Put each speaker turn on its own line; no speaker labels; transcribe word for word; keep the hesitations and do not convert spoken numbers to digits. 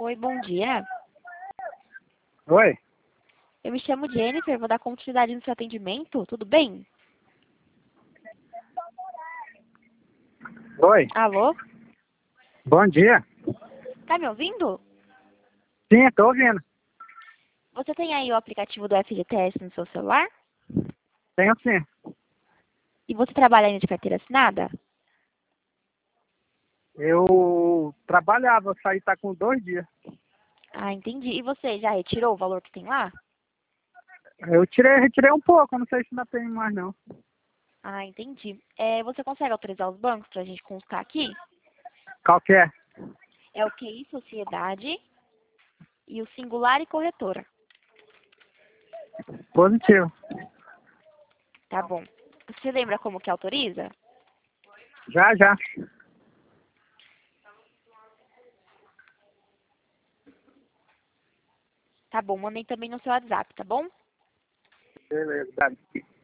Oi, bom dia.
Oi,
Eu me chamo Jennifer, vou dar continuidade no seu atendimento, tudo bem?
oi,
Alô?
bom dia.
Tá me ouvindo?
Sim, estou ouvindo.
Você tem aí o aplicativo do F G T S no seu celular?
Tenho sim.
E você trabalha ainda de carteira assinada?
Eu trabalhava, saí tá com dois dias.
Ah, entendi. E você já retirou o valor que tem lá?
Eu tirei, retirei um pouco, não sei se ainda tem mais não.
Ah, entendi. É, você consegue autorizar os bancos pra gente consultar aqui?
Qual que é?
É o Q I Sociedade e o Singular e Corretora.
Positivo.
Tá bom. Você lembra como que autoriza?
Já, já.
Tá bom, mandei também no seu WhatsApp, tá bom?
Beleza.